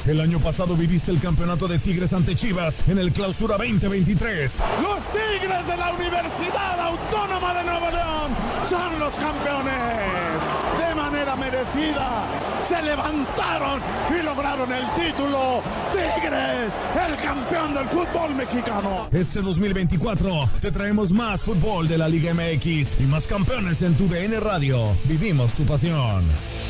El año pasado viviste el campeonato de Tigres ante Chivas en el Clausura 2023. Los Tigres de la Universidad Autónoma de Nuevo León son los campeones. De manera merecida, se levantaron y lograron el título. Tigres, el campeón del fútbol mexicano. Este 2024 te traemos más fútbol de la Liga MX y más campeones en tu DN Radio. Vivimos tu pasión.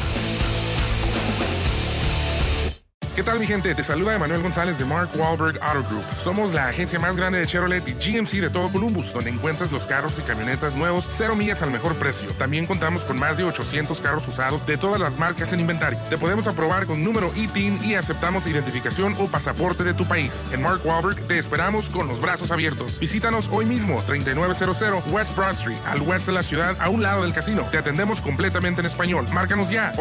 ¿Qué tal, mi gente? Te saluda Emanuel González de Mark Wahlberg Auto Group. Somos la agencia más grande de Chevrolet y GMC de todo Columbus, donde encuentras los carros y camionetas nuevos, 0 millas al mejor precio. También contamos con más de 800 carros usados de todas las marcas en inventario. Te podemos aprobar con número ITIN y aceptamos identificación o pasaporte de tu país. En Mark Wahlberg te esperamos con los brazos abiertos. Visítanos hoy mismo, 3900 West Broad Street, al oeste de la ciudad, a un lado del casino. Te atendemos completamente en español. Márcanos ya,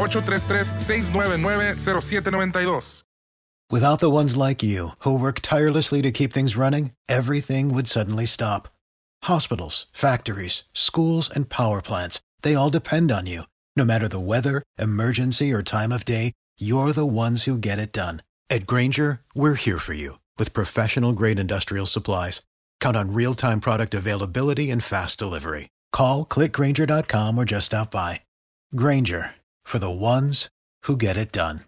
833-699-0792. Without the ones like you, who work tirelessly to keep things running, everything would suddenly stop. Hospitals, factories, schools, and power plants, they all depend on you. No matter the weather, emergency, or time of day, you're the ones who get it done. At Grainger, we're here for you with professional-grade industrial supplies. Count on real-time product availability and fast delivery. Call, click Grainger.com, or just stop by. Grainger, for the ones who get it done.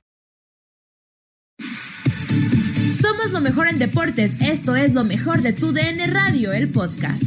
Somos lo mejor en deportes. Esto es lo mejor de tu DN Radio, el podcast.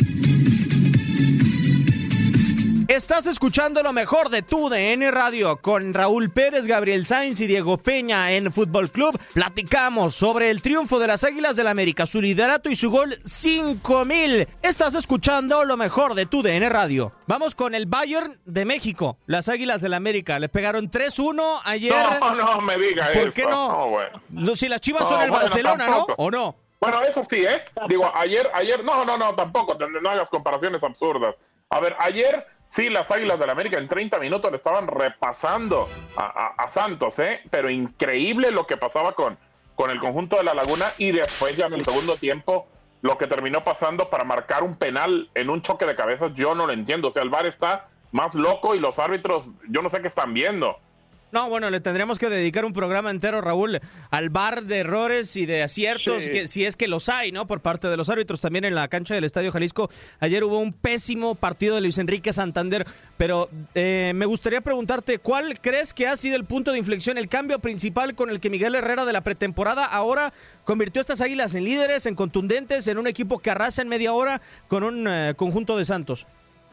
Estás escuchando lo mejor de tu DN Radio con Raúl Pérez, Gabriel Sainz y Diego Peña en Fútbol Club. Platicamos sobre el triunfo de las Águilas del América, su liderato y su gol 5000. Estás escuchando lo mejor de tu DN Radio. Vamos con el Bayern de México. Las Águilas del América le pegaron 3-1 ayer. No me diga eso. ¿Por qué no? No, bueno. Si las Chivas son el Barcelona, tampoco. ¿no? ¿O no? Bueno, eso sí, Digo, ayer, no, tampoco, no hagas comparaciones absurdas. A ver, ayer sí, las Águilas del América en 30 minutos le estaban repasando a Santos, pero increíble lo que pasaba con el conjunto de La Laguna, y después ya en el segundo tiempo lo que terminó pasando para marcar un penal en un choque de cabezas, yo no lo entiendo. O sea, el VAR está más loco y los árbitros, yo no sé qué están viendo. No, bueno, le tendríamos que dedicar un programa entero, Raúl, al VAR de errores y de aciertos, sí, que si es que los hay, ¿no? Por parte de los árbitros. También en la cancha del Estadio Jalisco ayer hubo un pésimo partido de Luis Enrique Santander, pero me gustaría preguntarte, ¿cuál crees que ha sido el punto de inflexión, el cambio principal con el que Miguel Herrera de la pretemporada ahora convirtió a estas Águilas en líderes, en contundentes, en un equipo que arrasa en media hora con un conjunto de Santos?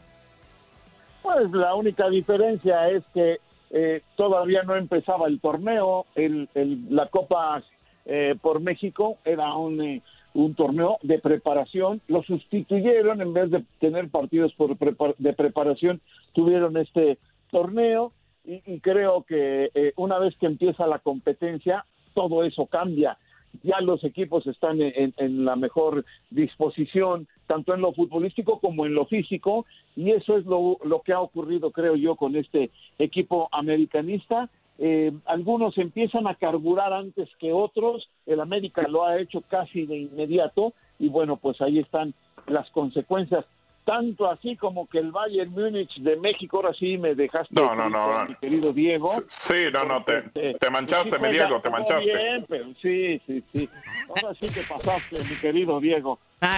Pues la única diferencia es que todavía no empezaba el torneo, la Copa por México era un torneo de preparación, lo sustituyeron, en vez de tener partidos de preparación, tuvieron este torneo, y creo que una vez que empieza la competencia, todo eso cambia. Ya los equipos están en la mejor disposición, tanto en lo futbolístico como en lo físico, y eso es lo que ha ocurrido, creo yo, con este equipo americanista. Algunos empiezan a carburar antes que otros, el América lo ha hecho casi de inmediato, y bueno, pues ahí están las consecuencias. Tanto así como que el Bayern Múnich de México, ahora sí me dejaste, mi querido Diego. Sí, te manchaste, mi Diego, te manchaste. Bien, pero sí. Ahora sí te pasaste, mi querido Diego.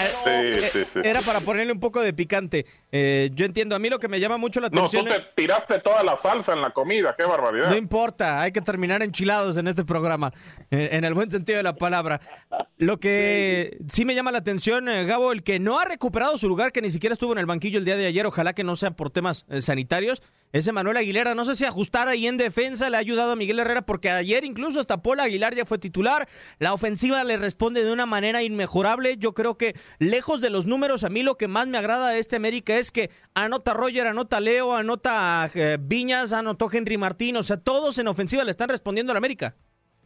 Sí. Era para ponerle un poco de picante. Yo entiendo, a mí lo que me llama mucho la atención... No, tú te tiraste toda la salsa en la comida, qué barbaridad. No importa, hay que terminar enchilados en este programa, en el buen sentido de la palabra. Lo que sí me llama la atención, Gabo, el que no ha recuperado su lugar, que ni siquiera estuvo en el banquillo el día de ayer, ojalá que no sea por temas sanitarios, es Emanuel Aguilera. No sé si ajustar ahí en defensa le ha ayudado a Miguel Herrera, porque ayer incluso hasta Paul Aguilar ya fue titular. La ofensiva le responde de una manera inmejorable. Yo creo que lejos de los números, a mí lo que más me agrada de este América es que anota Roger, anota Leo, anota Viñas, anotó Henry Martín, o sea, todos en ofensiva le están respondiendo al América.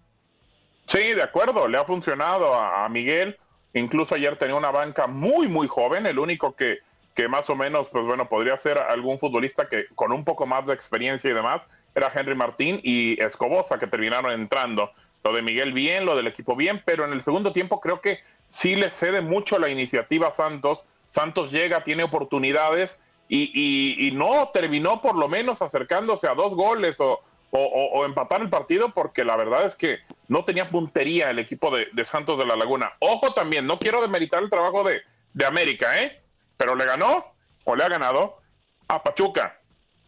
Sí, de acuerdo, le ha funcionado a Miguel. Incluso ayer tenía una banca muy, muy joven, el único que más o menos, pues bueno, podría ser algún futbolista que con un poco más de experiencia y demás, era Henry Martín y Escobosa, que terminaron entrando. Lo de Miguel bien, lo del equipo bien, pero en el segundo tiempo creo que sí le cede mucho la iniciativa a Santos. Santos llega, tiene oportunidades y no terminó por lo menos acercándose a 2 goles o o empatar el partido, porque la verdad es que no tenía puntería el equipo de Santos de la Laguna. Ojo también, no quiero demeritar el trabajo de América, pero le ganó o le ha ganado a Pachuca,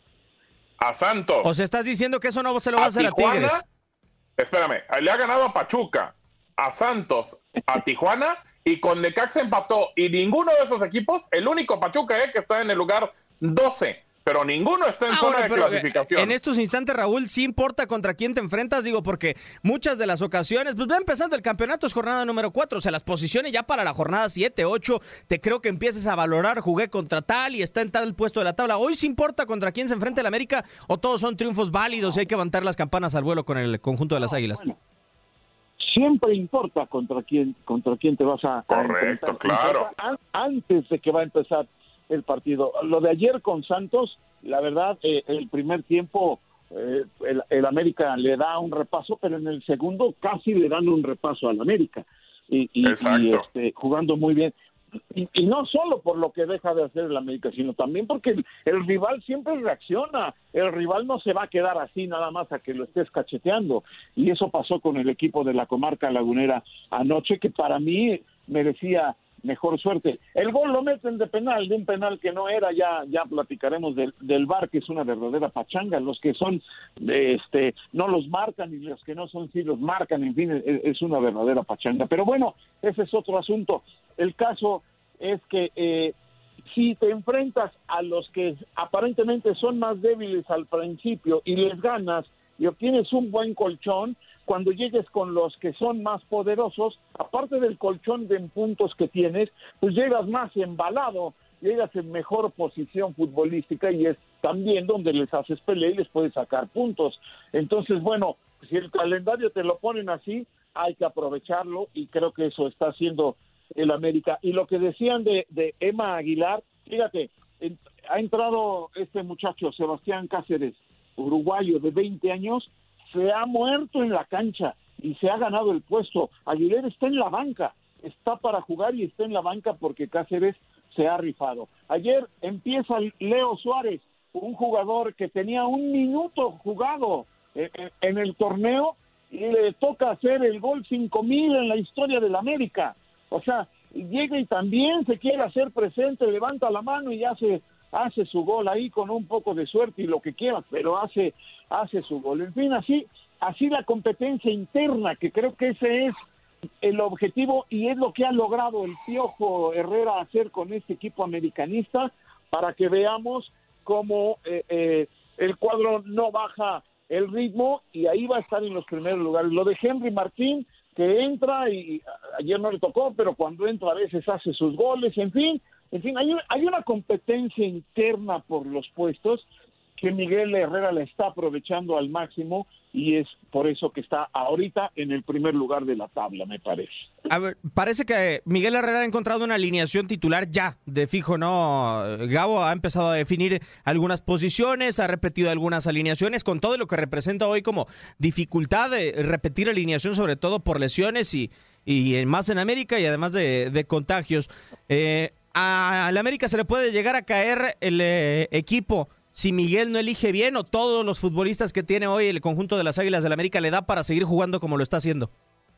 a Santos. O sea, estás diciendo que eso no se lo va a hacer Tijuana, a Tigres. Espérame, le ha ganado a Pachuca, a Santos, a Tijuana, y con Necaxa empató, y ninguno de esos equipos, el único Pachuca que está en el lugar 12, pero ninguno está en zona de clasificación. En estos instantes, Raúl, sí importa contra quién te enfrentas, digo, porque muchas de las ocasiones, pues va empezando el campeonato, es jornada número 4, o sea, las posiciones ya para la jornada 7, 8, te creo que empieces a valorar, jugué contra tal y está en tal puesto de la tabla. Hoy sí importa contra quién se enfrenta el América, o todos son triunfos válidos y hay que levantar las campanas al vuelo con el conjunto de las Águilas. Bueno, siempre importa contra quién te vas a Correcto, claro. Antes de que va a empezar el partido. Lo de ayer con Santos, la verdad, el primer tiempo el América le da un repaso, pero en el segundo casi le dan un repaso al América y jugando muy bien. Y no solo por lo que deja de hacer el América, sino también porque el rival siempre reacciona. El rival no se va a quedar así nada más a que lo estés cacheteando. Y eso pasó con el equipo de la comarca lagunera anoche, que para mí merecía mejor suerte. El gol lo meten de un penal que no era, ya platicaremos del VAR, que es una verdadera pachanga. Los que son, no los marcan, y los que no son, sí los marcan. En fin, es una verdadera pachanga. Pero bueno, ese es otro asunto. El caso es que si te enfrentas a los que aparentemente son más débiles al principio y les ganas y obtienes un buen colchón, cuando llegues con los que son más poderosos, aparte del colchón de puntos que tienes, pues llegas más embalado, llegas en mejor posición futbolística y es también donde les haces pelea y les puedes sacar puntos. Entonces, bueno, si el calendario te lo ponen así, hay que aprovecharlo y creo que eso está haciendo el América. Y lo que decían de Emma Aguilar, fíjate, ha entrado este muchacho, Sebastián Cáceres, uruguayo de 20 años, se ha muerto en la cancha y se ha ganado el puesto. Aguilera está en la banca, está para jugar y está en la banca porque Cáceres se ha rifado. Ayer empieza Leo Suárez, un jugador que tenía 1 minuto jugado en el torneo y le toca hacer el gol 5,000 en la historia del América. O sea, llega y también se quiere hacer presente, levanta la mano y hace su gol ahí con un poco de suerte y lo que quiera, pero hace su gol. En fin, así la competencia interna, que creo que ese es el objetivo y es lo que ha logrado el Piojo Herrera hacer con este equipo americanista, para que veamos cómo el cuadro no baja el ritmo y ahí va a estar en los primeros lugares. Lo de Henry Martín, que entra y ayer no le tocó, pero cuando entra a veces hace sus goles, en fin, hay una competencia interna por los puestos que Miguel Herrera la está aprovechando al máximo y es por eso que está ahorita en el primer lugar de la tabla, me parece. A ver, parece que Miguel Herrera ha encontrado una alineación titular ya de fijo, ¿no? Gabo ha empezado a definir algunas posiciones, ha repetido algunas alineaciones, con todo lo que representa hoy como dificultad de repetir alineación, sobre todo por lesiones y más en América y además de contagios. A la América se le puede llegar a caer el equipo si Miguel no elige bien, o todos los futbolistas que tiene hoy el conjunto de las Águilas del América le da para seguir jugando como lo está haciendo.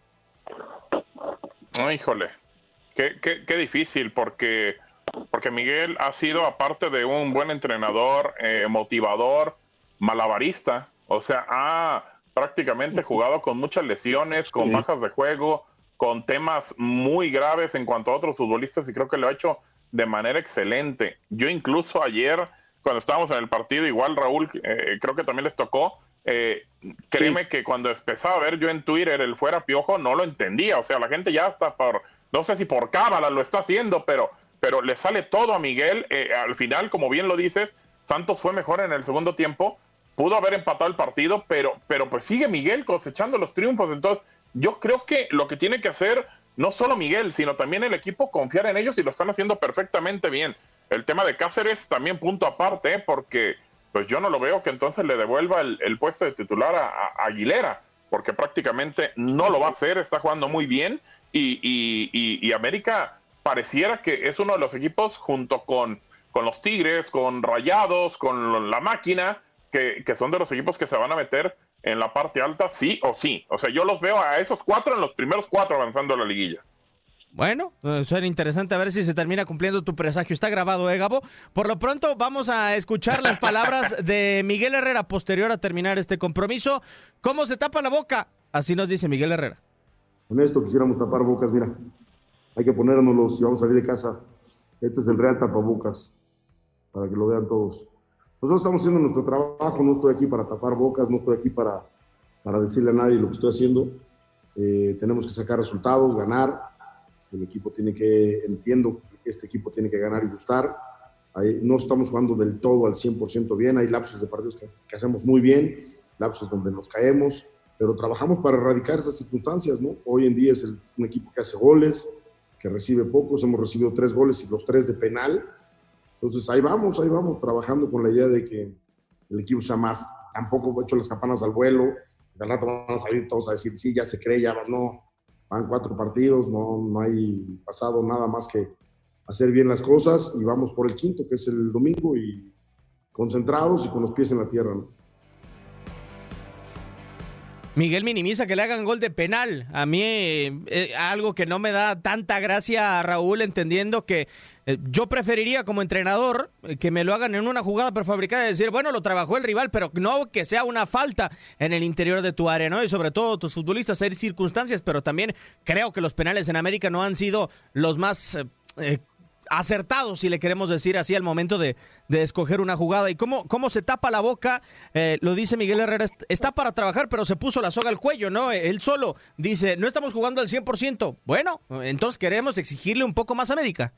Oh, híjole, qué difícil, porque Miguel ha sido, aparte de un buen entrenador, motivador, malabarista, o sea, ha prácticamente jugado con muchas lesiones, con bajas de juego, con temas muy graves en cuanto a otros futbolistas, y creo que lo ha hecho de manera excelente. Yo incluso ayer, cuando estábamos en el partido, igual Raúl, creo que también les tocó, créeme que cuando empezaba a ver yo en Twitter el fuera Piojo, no lo entendía. O sea, la gente ya está no sé si por cábala lo está haciendo, pero le sale todo a Miguel. Al final, como bien lo dices, Santos fue mejor en el segundo tiempo, pudo haber empatado el partido, pero pues sigue Miguel cosechando los triunfos. Entonces, yo creo que lo que tiene que hacer no solo Miguel, sino también el equipo, confiar en ellos, y lo están haciendo perfectamente bien. El tema de Cáceres también punto aparte, porque pues yo no lo veo que entonces le devuelva el puesto de titular a Aguilera, porque prácticamente no lo va a hacer, está jugando muy bien, y América pareciera que es uno de los equipos junto con los Tigres, con Rayados, con la Máquina, que son de los equipos que se van a meter en la parte alta, sí o sí. O sea, yo los veo a esos 4 en los primeros 4 avanzando a la liguilla. Bueno, suena interesante a ver si se termina cumpliendo tu presagio. Está grabado, Gabo? Por lo pronto vamos a escuchar las palabras de Miguel Herrera posterior a terminar este compromiso. ¿Cómo se tapa la boca? Así nos dice Miguel Herrera. Con esto quisiéramos tapar bocas, mira. Hay que ponérnoslos y vamos a salir de casa. Este es el real tapabocas, para que lo vean todos. Nosotros estamos haciendo nuestro trabajo, no estoy aquí para tapar bocas, no estoy aquí para decirle a nadie lo que estoy haciendo. Tenemos que sacar resultados, ganar. El equipo entiendo que este equipo tiene que ganar y gustar. No estamos jugando del todo al 100% bien, hay lapsos de partidos que hacemos muy bien, lapsos donde nos caemos, pero trabajamos para erradicar esas circunstancias, ¿no? Hoy en día es un equipo que hace goles, que recibe pocos, hemos recibido 3 goles y los 3 de penal. Entonces ahí vamos trabajando con la idea de que el equipo sea más, tampoco he hecho las campanas al vuelo, al rato van a salir todos a decir, sí, ya se cree, ya no. Van 4 partidos, no hay pasado nada más que hacer bien las cosas y vamos por el 5º, que es el domingo, y concentrados y con los pies en la tierra, ¿no? Miguel minimiza que le hagan gol de penal. A mí algo que no me da tanta gracia a Raúl, entendiendo que yo preferiría como entrenador que me lo hagan en una jugada prefabricada y decir, bueno, lo trabajó el rival, pero no que sea una falta en el interior de tu área, ¿no? Y sobre todo tus futbolistas, hay circunstancias, pero también creo que los penales en América no han sido los más acertados, si le queremos decir así, al momento de escoger una jugada. Y cómo se tapa la boca, lo dice Miguel Herrera, está para trabajar, pero se puso la soga al cuello, ¿no? Él solo dice, no estamos jugando al 100%. Bueno, entonces queremos exigirle un poco más a América.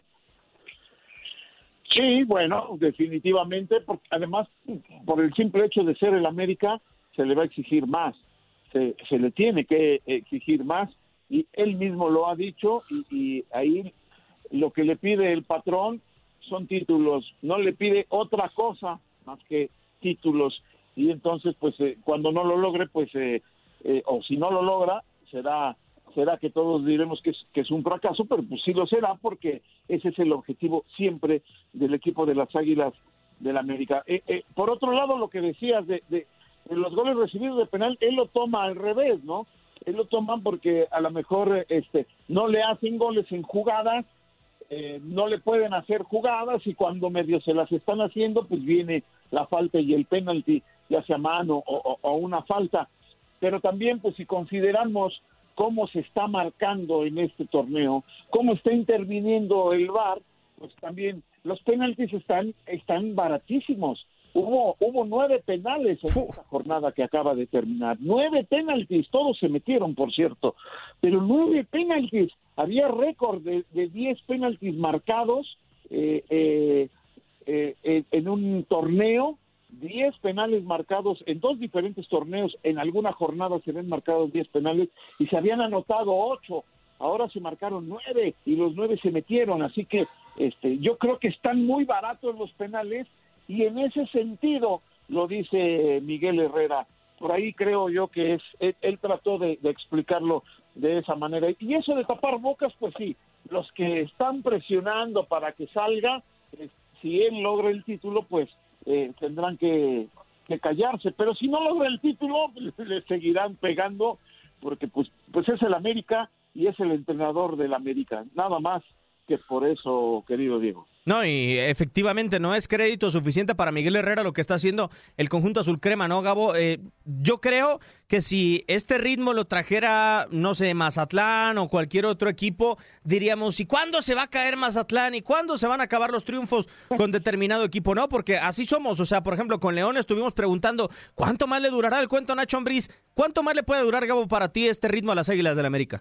Sí, bueno, definitivamente, porque además, por el simple hecho de ser el América, se le va a exigir más, se le tiene que exigir más, y él mismo lo ha dicho, y ahí lo que le pide el patrón son títulos, no le pide otra cosa más que títulos, y entonces pues cuando no lo logre, pues o si no lo logra, será que todos diremos que es un fracaso, pero pues sí lo será, porque ese es el objetivo siempre del equipo de las Águilas del América. Por otro lado, lo que decías de los goles recibidos de penal, él lo toma al revés, ¿no? Él lo toma porque a lo mejor no le hacen goles en jugadas, no le pueden hacer jugadas, y cuando medio se las están haciendo, pues viene la falta y el penalti, ya sea mano o una falta. Pero también, pues si consideramos cómo se está marcando en este torneo, cómo está interviniendo el VAR, pues también los penaltis están baratísimos. Hubo 9 penales en esta jornada que acaba de terminar. 9 penaltis, todos se metieron, por cierto, pero 9 penaltis. Había récord de 10 penaltis marcados en un torneo, 10 penales marcados en 2 diferentes torneos. En alguna jornada se ven marcados 10 penales y se habían anotado 8. Ahora se marcaron 9 y los 9 se metieron. Así que yo creo que están muy baratos los penales, y en ese sentido lo dice Miguel Herrera. Por ahí creo yo que él trató de explicarlo de esa manera. Y eso de tapar bocas, pues sí, los que están presionando para que salga, si él logra el título, pues tendrán que callarse. Pero si no logra el título, le seguirán pegando, porque pues es el América y es el entrenador del América. Nada más que por eso, querido Diego. No, y efectivamente no es crédito suficiente para Miguel Herrera lo que está haciendo el conjunto azul crema, ¿no, Gabo? Yo creo que si este ritmo lo trajera, no sé, Mazatlán o cualquier otro equipo, diríamos, ¿y cuándo se va a caer Mazatlán? ¿Y cuándo se van a acabar los triunfos con determinado equipo? No, porque así somos. O sea, por ejemplo, con León estuvimos preguntando, ¿cuánto más le durará el cuento a Nacho Ambriz? ¿Cuánto más le puede durar, Gabo, para ti este ritmo a las Águilas del América?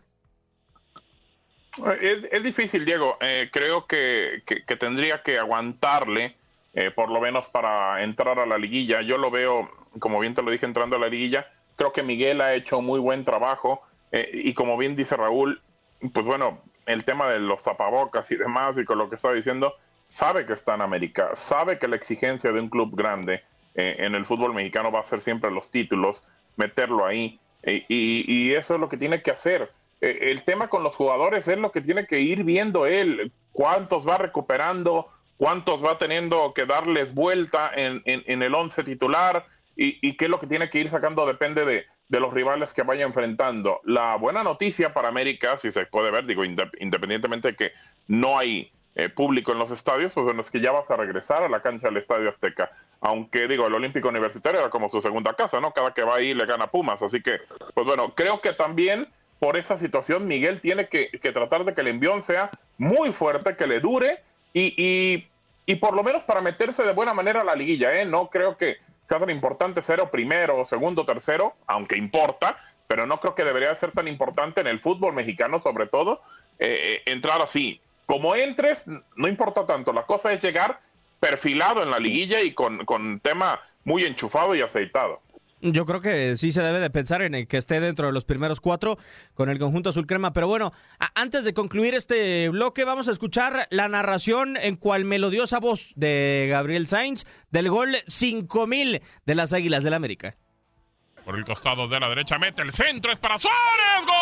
Es difícil, Diego. Creo que tendría que aguantarle, por lo menos para entrar a la liguilla. Yo lo veo, como bien te lo dije, entrando a la liguilla. Creo que Miguel ha hecho muy buen trabajo, y como bien dice Raúl, pues bueno, el tema de los tapabocas y demás, y con lo que estaba diciendo, sabe que está en América, sabe que la exigencia de un club grande en el fútbol mexicano va a ser siempre los títulos, meterlo ahí, y eso es lo que tiene que hacer. El tema con los jugadores es lo que tiene que ir viendo él, cuántos va recuperando, cuántos va teniendo que darles vuelta en el 11 titular y qué es lo que tiene que ir sacando depende de los rivales que vaya enfrentando. La buena noticia para América, si se puede ver, digo, independientemente de que no hay público en los estadios, pues bueno, es que ya vas a regresar a la cancha del Estadio Azteca, aunque digo, el Olímpico Universitario era como su segunda casa, ¿no? Cada que va ahí le gana Pumas, así que, pues bueno, creo que también por esa situación Miguel tiene que tratar de que el envión sea muy fuerte, que le dure y por lo menos para meterse de buena manera a la liguilla, no creo que sea tan importante ser primero, segundo, tercero, aunque importa, pero no creo que debería ser tan importante en el fútbol mexicano, sobre todo, entrar así. Como entres, no importa tanto, la cosa es llegar perfilado en la liguilla y con tema muy enchufado y aceitado. Yo creo que sí se debe de pensar en el que esté dentro de los primeros 4 con el conjunto azul crema, pero bueno, antes de concluir este bloque vamos a escuchar la narración en cual melodiosa voz de Gabriel Sainz del gol 5000 de las Águilas del América. Por el costado de la derecha mete el centro, es para Suárez, ¡gol!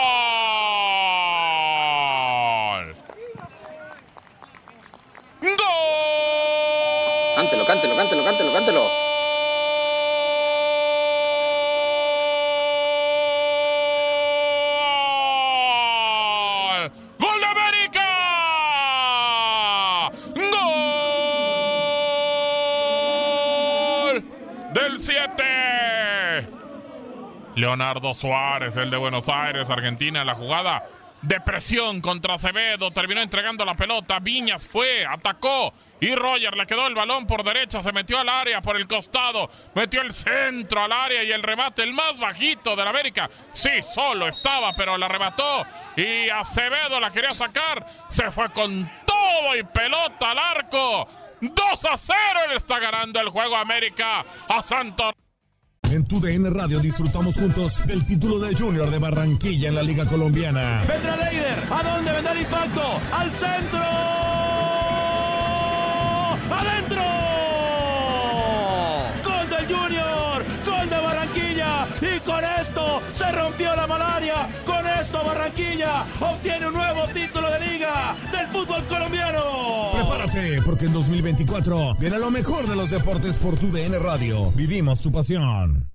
¡Gol! Cántelo. ¡Gol de América! ¡Gol del 7! Leonardo Suárez, el de Buenos Aires, Argentina, la jugada de presión contra Acevedo, terminó entregando la pelota, Viñas fue, atacó, y Roger le quedó el balón por derecha, se metió al área por el costado, metió el centro al área y el remate, el más bajito del América, sí, solo estaba, pero la remató, y Acevedo la quería sacar, se fue con todo y pelota al arco, 2-0, le está ganando el juego América a Santos. En TUDN Radio disfrutamos juntos del título de Junior de Barranquilla en la Liga Colombiana. Vendrá Leider, ¿a dónde vendrá el impacto? ¡Al centro! ¡Adentro! ¡Gol del Junior! ¡Gol de Barranquilla! Y con esto se rompió la malaria. Con esto Barranquilla obtiene un nuevo título de liga del fútbol colombiano. Prepárate, porque en 2024 viene lo mejor de los deportes por TUDN Radio. Vivimos tu pasión.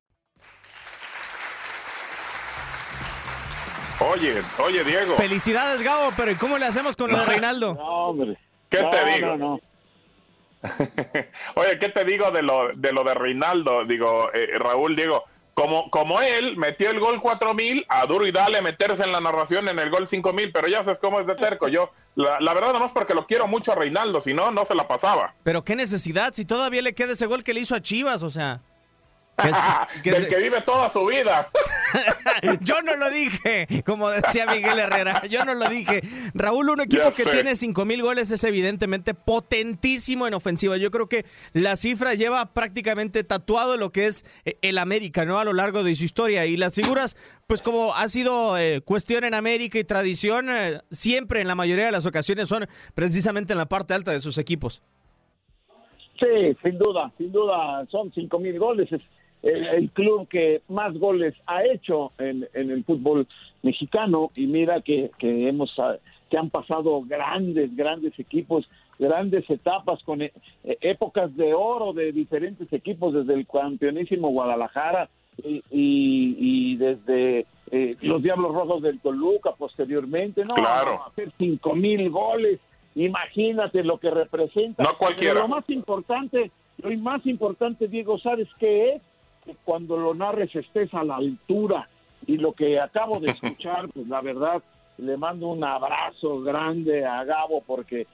Oye, Diego. Felicidades, Gabo, pero ¿y cómo le hacemos con lo de Reinaldo? No, hombre. ¿Qué te digo? No. Oye, ¿qué te digo de lo de Reinaldo? Digo, Raúl, Diego, como él metió el gol 4000, a duro y dale meterse en la narración en el gol 5000, pero ya sabes cómo es de terco. Yo, la verdad, nomás porque lo quiero mucho a Reinaldo, si no, no se la pasaba. Pero qué necesidad, si todavía le queda ese gol que le hizo a Chivas, o sea... Del que vive toda su vida. Yo no lo dije, como decía Miguel Herrera, yo no lo dije. Raúl, un equipo que tiene 5000 goles es evidentemente potentísimo en ofensiva. Yo creo que la cifra lleva prácticamente tatuado lo que es el América, ¿no? A lo largo de su historia. Y las figuras, pues como ha sido cuestión en América y tradición, siempre en la mayoría de las ocasiones son precisamente en la parte alta de sus equipos. Sí, sin duda, son 5000 goles. Es el club que más goles ha hecho en el fútbol mexicano, y mira que han pasado grandes equipos, grandes etapas con épocas de oro de diferentes equipos, desde el campeonísimo Guadalajara y desde los Diablos Rojos del Toluca posteriormente, ¿no? Claro. Hacer 5000 goles, imagínate lo que representa. No cualquiera. Pero lo más importante, Diego, ¿sabes qué es? Que cuando lo narres estés a la altura, y lo que acabo de escuchar, pues la verdad, le mando un abrazo grande a Gabo porque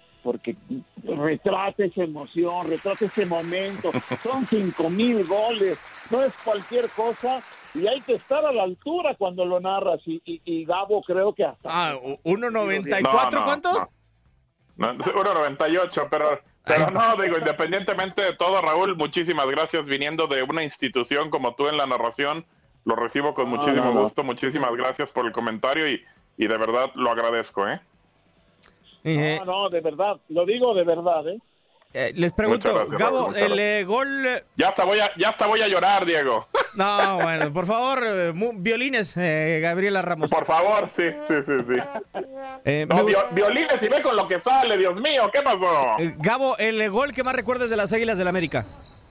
retrata esa emoción, retrata ese momento. Son 5000 goles, no es cualquier cosa, y hay que estar a la altura cuando lo narras, y Gabo creo que hasta... 1.94, ¿cuánto? No, 1.98, pero no, digo, independientemente de todo, Raúl, muchísimas gracias, viniendo de una institución como tú en la narración, lo recibo con muchísimo gusto, muchísimas gracias por el comentario y de verdad lo agradezco, No, de verdad, lo digo de verdad, Les pregunto, Muchas gracias, Gabo, Raúl, muchas el gol... Ya hasta voy a llorar, Diego. No, bueno, por favor, violines, Gabriela Ramos. Por favor, sí. No, violines y ve con lo que sale, Dios mío, ¿qué pasó? Gabo, el gol que más recuerdas de las Águilas del América.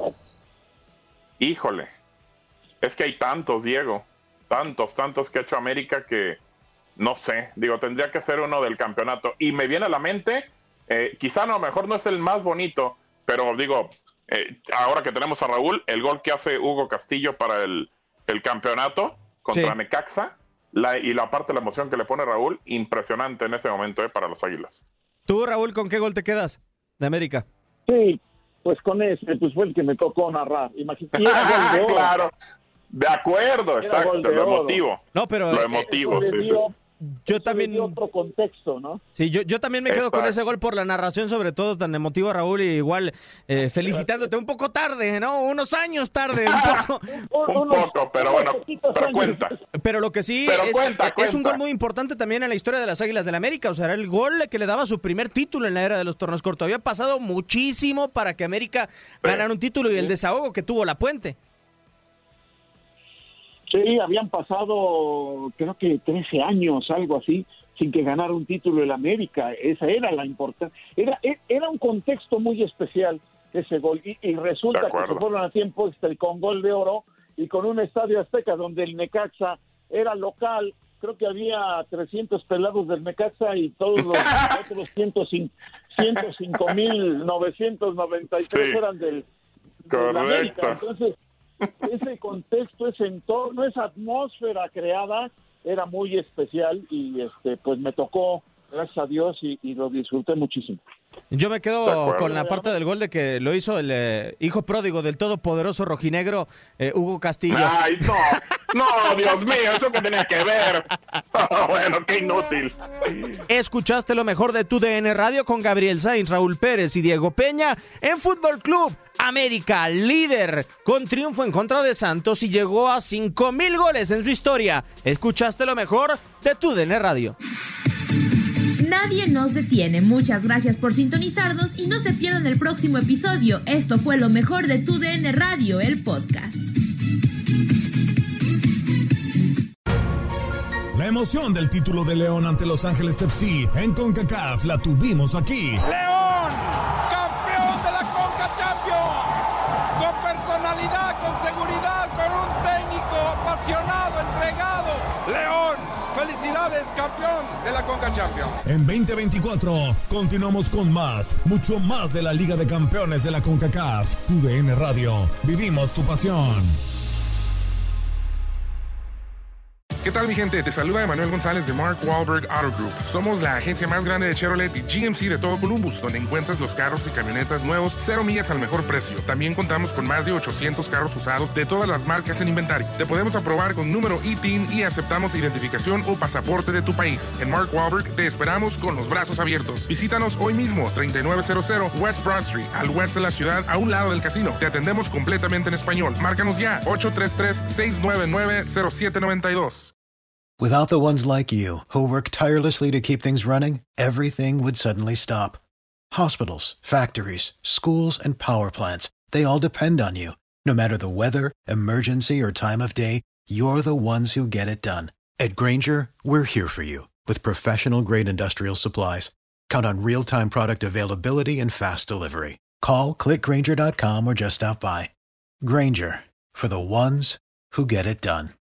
Híjole, es que hay tantos, Diego, tantos que ha hecho América que, no sé, digo, tendría que ser uno del campeonato. Y me viene a la mente, quizá a lo mejor no es el más bonito, pero digo, ahora que tenemos a Raúl, el gol que hace Hugo Castillo para el campeonato contra Necaxa, y la parte de la emoción que le pone Raúl, impresionante en ese momento para las Águilas. ¿Tú, Raúl, con qué gol te quedas de América? Sí, pues con ese, pues fue el que me tocó narrar. Imagínate. Claro, de acuerdo, exacto, lo emotivo. No, pero lo emotivo, sí. Yo también otro contexto, ¿no? Sí, yo también me quedo con ese gol por la narración, sobre todo tan emotivo, Raúl, y igual felicitándote un poco tarde, ¿no? Unos años tarde, un poco, pero bueno, pero cuenta. Pero lo que sí es un gol muy importante también en la historia de las Águilas del América, o sea, era el gol que le daba su primer título en la era de los torneos cortos. Había pasado muchísimo para que América ganara un título y el desahogo que tuvo La Puente. Sí, habían pasado creo que 13 años, algo así, sin que ganara un título el América. Esa era la importancia. Era un contexto muy especial ese gol. Y resulta que se fueron a tiempo extra con gol de oro y con un estadio Azteca donde el Necaxa era local. Creo que había 300 pelados del Necaxa y todos los otros 105,993 eran del América. Entonces, ese contexto, ese entorno, esa atmósfera creada era muy especial y pues me tocó, gracias a Dios, y lo disfruté muchísimo. Yo me quedo con la parte del gol de que lo hizo el hijo pródigo del todopoderoso rojinegro, Hugo Castillo. Ay, no, Dios mío, ¿eso qué tenía que ver? Bueno, qué inútil. Escuchaste lo mejor de tu DN Radio con Gabriel Sainz, Raúl Pérez y Diego Peña en Fútbol Club América, líder con triunfo en contra de Santos y llegó a 5,000 goles en su historia. Escuchaste lo mejor de tu DN Radio. Nadie nos detiene. Muchas gracias por sintonizarnos y no se pierdan el próximo episodio. Esto fue lo mejor de tu DN Radio, el podcast. La emoción del título de León ante Los Ángeles FC en CONCACAF la tuvimos aquí. ¡León! ¡Campeón de la Conca Champions! Con personalidad, con seguridad, con un técnico apasionado, entregado. ¡León! ¡Felicidades, campeón de la Conca Champions! En 2024 continuamos con mucho más de la Liga de Campeones de la CONCACAF. Tu DN Radio. Vivimos tu pasión. ¿Qué tal, mi gente? Te saluda Emanuel González de Mark Wahlberg Auto Group. Somos la agencia más grande de Chevrolet y GMC de todo Columbus, donde encuentras los carros y camionetas nuevos, 0 millas al mejor precio. También contamos con más de 800 carros usados de todas las marcas en inventario. Te podemos aprobar con número ITIN y aceptamos identificación o pasaporte de tu país. En Mark Wahlberg te esperamos con los brazos abiertos. Visítanos hoy mismo, 3900 West Broad Street, al oeste de la ciudad, a un lado del casino. Te atendemos completamente en español. Márcanos ya, 833-699-0792. Without the ones like you, who work tirelessly to keep things running, everything would suddenly stop. Hospitals, factories, schools, and power plants, they all depend on you. No matter the weather, emergency, or time of day, you're the ones who get it done. At Grainger, we're here for you with professional-grade industrial supplies. Count on real-time product availability and fast delivery. Call, click Grainger.com, or just stop by. Grainger, for the ones who get it done.